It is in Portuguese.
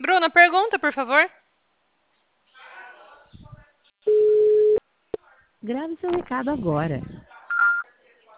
Bruna, pergunta, por favor. Grave seu recado agora.